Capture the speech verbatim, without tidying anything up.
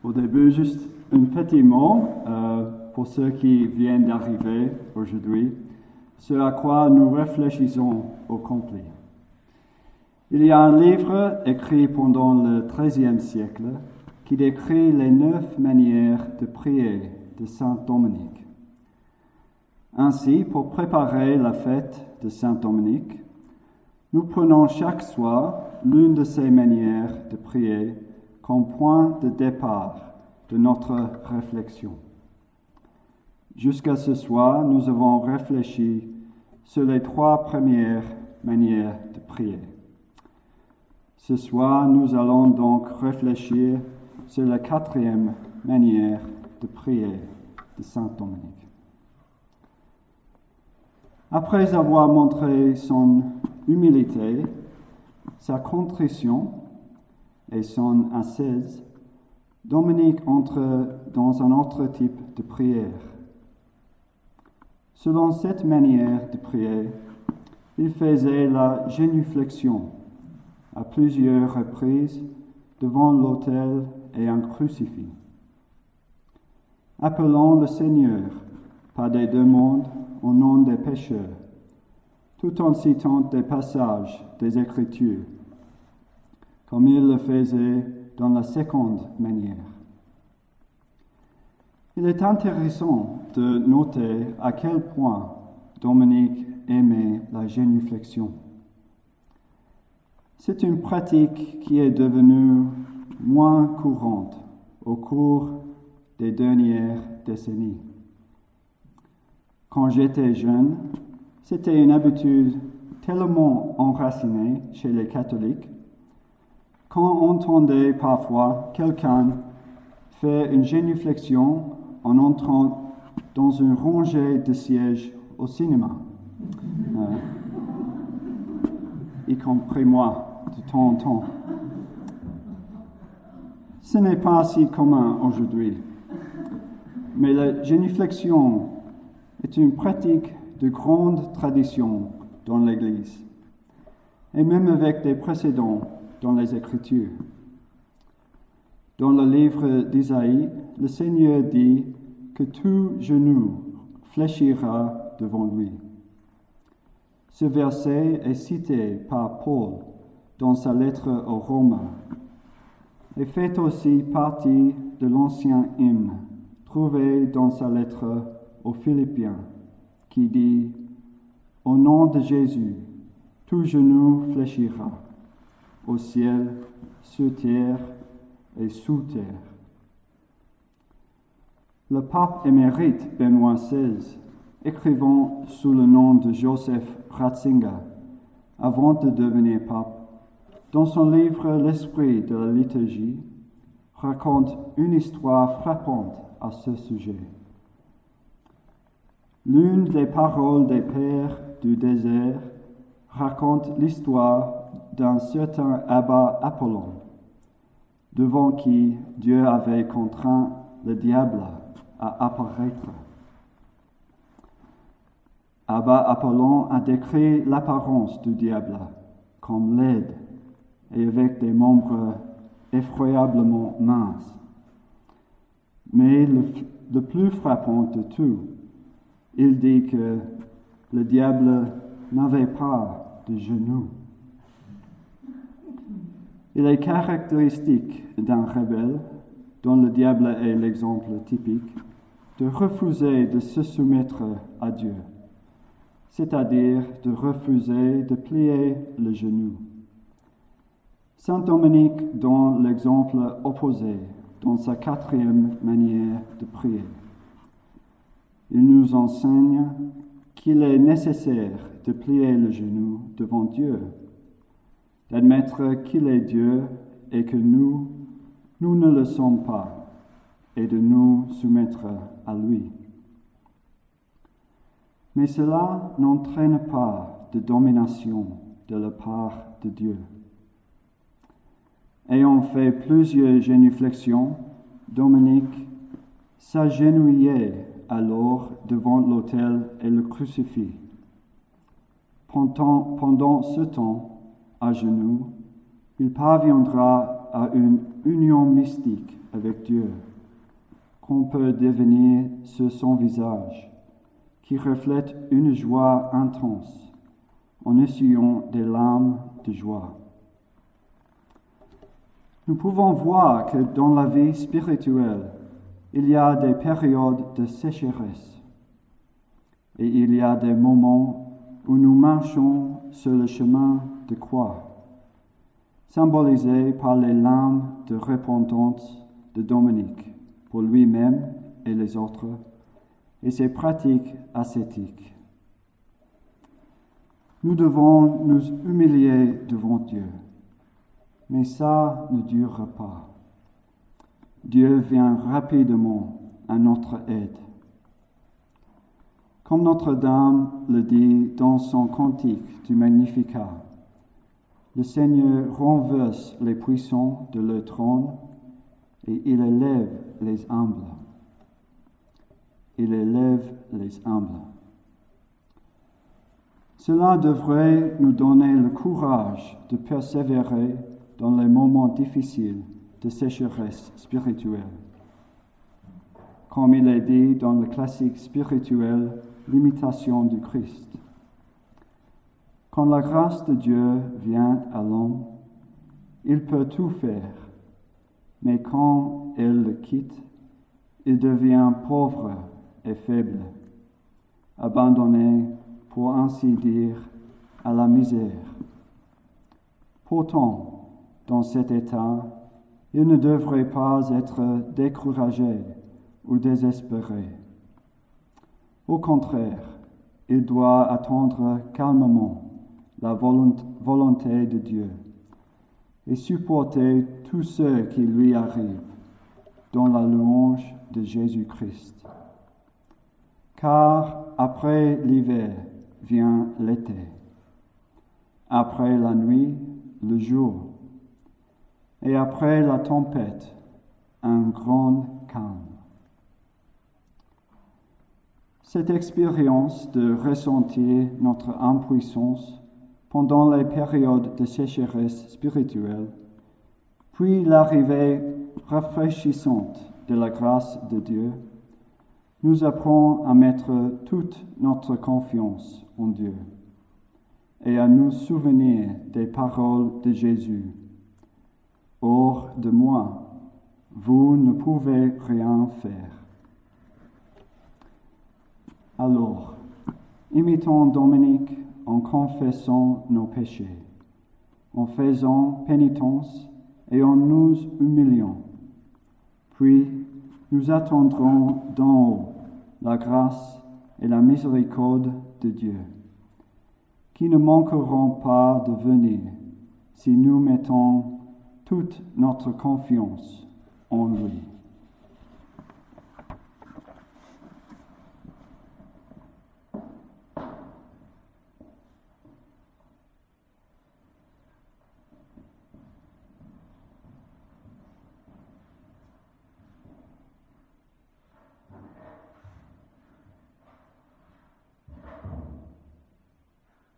Au début, juste un petit mot euh, pour ceux qui viennent d'arriver aujourd'hui, ce à quoi nous réfléchissons au complet. Il y a un livre écrit pendant le treizième siècle qui décrit les neuf manières de prier de Saint Dominique. Ainsi, pour préparer la fête de Saint Dominique, nous prenons chaque soir l'une de ces manières de prier comme point de départ de notre réflexion. Jusqu'à ce soir, nous avons réfléchi sur les trois premières manières de prier. Ce soir, nous allons donc réfléchir sur la quatrième manière de prier de Saint Dominique. Après avoir montré son humilité, sa contrition et son ascèse, Dominique entre dans un autre type de prière. Selon cette manière de prier, il faisait la génuflexion à plusieurs reprises devant l'autel et un crucifix, appelant le Seigneur par des demandes au nom des pécheurs, tout en citant des passages des Écritures, comme il le faisait dans la seconde manière. Il est intéressant de noter à quel point Dominique aimait la génuflexion. C'est une pratique qui est devenue moins courante au cours des dernières décennies. Quand j'étais jeune, c'était une habitude tellement enracinée chez les catholiques qu'on entendait parfois quelqu'un faire une génuflexion en entrant dans une rangée de sièges au cinéma, euh, y compris moi, de temps en temps. Ce n'est pas si commun aujourd'hui, mais la génuflexion est une pratique de grande tradition dans l'Église, et même avec des précédents dans les Écritures. Dans le livre d'Isaïe, le Seigneur dit que tout genou fléchira devant lui. Ce verset est cité par Paul dans sa lettre aux Romains et fait aussi partie de l'ancien hymne trouvé dans sa lettre aux Philippiens qui dit « Au nom de Jésus, tout genou fléchira, au ciel, sur terre et sous terre. » Le pape émérite Benoît seize, écrivant sous le nom de Joseph Ratzinger, avant de devenir pape, dans son livre L'Esprit de la liturgie, raconte une histoire frappante à ce sujet. L'une des paroles des pères du désert raconte l'histoire d'un certain abbé Apollon, devant qui Dieu avait contraint le diable à apparaître. Abbé Apollon a décrit l'apparence du diable comme laide et avec des membres effroyablement minces. Mais le, le plus frappant de tout, il dit que le diable n'avait pas de genoux. Il est caractéristique d'un rebelle, dont le diable est l'exemple typique, de refuser de se soumettre à Dieu, c'est-à-dire de refuser de plier le genou. Saint Dominique donne l'exemple opposé dans sa quatrième manière de prier. Il nous enseigne qu'il est nécessaire de plier le genou devant Dieu, d'admettre qu'il est Dieu et que nous, nous ne le sommes pas, et de nous soumettre à lui. Mais cela n'entraîne pas de domination de la part de Dieu. Ayant fait plusieurs génuflexions, Dominique s'agenouillait alors devant l'autel et le crucifix. Pendant, pendant ce temps, à genoux, il parviendra à une union mystique avec Dieu, qu'on peut devenir sur son visage, qui reflète une joie intense, en essuyant des larmes de joie. Nous pouvons voir que dans la vie spirituelle, il y a des périodes de sécheresse et il y a des moments où nous marchons sur le chemin de croix, symbolisé par les larmes de repentance de Dominique pour lui-même et les autres, et ses pratiques ascétiques. Nous devons nous humilier devant Dieu, mais ça ne durera pas. Dieu vient rapidement à notre aide. Comme Notre-Dame le dit dans son cantique du Magnificat, le Seigneur renverse les puissants de leur trône et il élève les humbles. Il élève les humbles. Cela devrait nous donner le courage de persévérer dans les moments difficiles de sécheresse spirituelle. Comme il est dit dans le classique spirituel L'imitation du Christ. Quand la grâce de Dieu vient à l'homme, il peut tout faire, mais quand elle le quitte, il devient pauvre et faible, abandonné, pour ainsi dire, à la misère. Pourtant, dans cet état, il ne devrait pas être découragé ou désespéré. Au contraire, il doit attendre calmement la volonté de Dieu et supporter tout ce qui lui arrive dans la louange de Jésus-Christ. Car après l'hiver vient l'été, après la nuit, le jour, et après la tempête, un grand calme. Cette expérience de ressentir notre impuissance pendant les périodes de sécheresse spirituelle, puis l'arrivée rafraîchissante de la grâce de Dieu, nous apprend à mettre toute notre confiance en Dieu et à nous souvenir des paroles de Jésus. « Hors de moi, vous ne pouvez rien faire. » Alors, imitons Dominique en confessant nos péchés, en faisant pénitence et en nous humiliant. Puis, nous attendrons d'en haut la grâce et la miséricorde de Dieu, qui ne manqueront pas de venir si nous mettons toute notre confiance en lui.